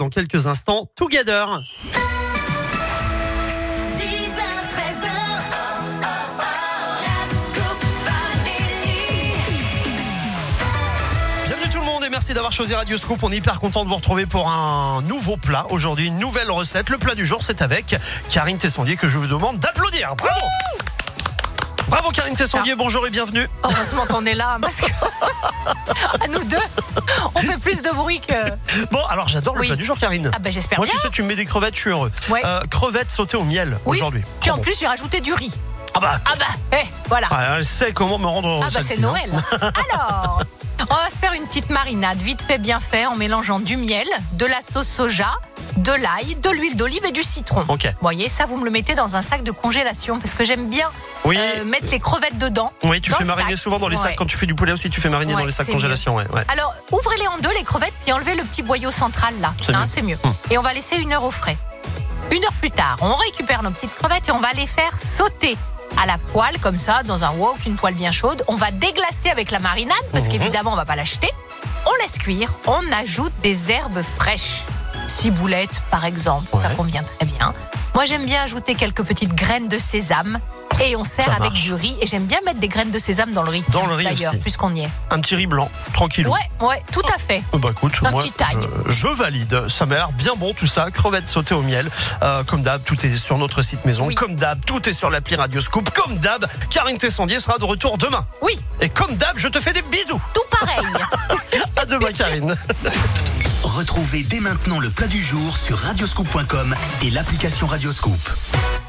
dans quelques instants. Together. 10h-13h. Tout le monde et merci d'avoir choisi Radio Scoop. On est hyper content de vous retrouver pour un nouveau plat aujourd'hui, une nouvelle recette. Le plat du jour, c'est avec Karine Tessondier que je vous demande d'applaudir. Bravo! Bravo Karine Tessondier, bonjour et bienvenue. Heureusement qu'on est là, parce que à nous deux, on fait plus de bruit que... Bon, alors j'adore le plat du jour, Karine. Ah ben j'espère Moi, bien. tu sais, tu me mets des crevettes, je suis heureux. Ouais. Crevettes sautées au miel aujourd'hui. Puis en plus, j'ai rajouté du riz. Voilà. Voilà. Elle sait comment me rendre c'est Noël. Alors, on va se faire une petite marinade, vite fait, bien fait, en mélangeant du miel, de la sauce soja, de l'ail, de l'huile d'olive et du citron. Ok. Vous voyez, ça, vous me le mettez dans un sac de congélation, parce que j'aime bien mettre les crevettes dedans. Oui, tu fais mariner souvent dans les sacs. Quand tu fais du poulet aussi, tu fais mariner dans les sacs de congélation. Ouais. Alors, ouvrez-les en deux, les crevettes, puis enlevez le petit boyau central, là. C'est mieux. Et on va laisser 1 heure au frais. 1 heure plus tard, on récupère nos petites crevettes et on va les faire sauter à la poêle, comme ça, dans un wok, une poêle bien chaude. On va déglacer avec la marinade, parce qu'évidemment, on va pas l'acheter. On laisse cuire, on ajoute des herbes fraîches. Ciboulette, par exemple, ça convient très bien. Moi, j'aime bien ajouter quelques petites graines de sésame. Et on sert avec du riz. Et j'aime bien mettre des graines de sésame dans le riz. Dans le riz d'ailleurs, aussi. puisqu'on y est. Un petit riz blanc, tranquille. Ouais, tout à fait. Bah écoute, un moi, petit taille. je valide. Ça m'a l'air bien bon tout ça. Crevettes sautées au miel. Comme d'hab, tout est sur notre site maison. Oui. Comme d'hab, tout est sur l'appli Radio Scoop. Comme d'hab, Karine Tessondier sera de retour demain. Oui. Et comme d'hab, je te fais des bisous. Tout pareil. À demain, Karine. Retrouvez dès maintenant le plat du jour sur radioscoop.com et l'application Radio Scoop.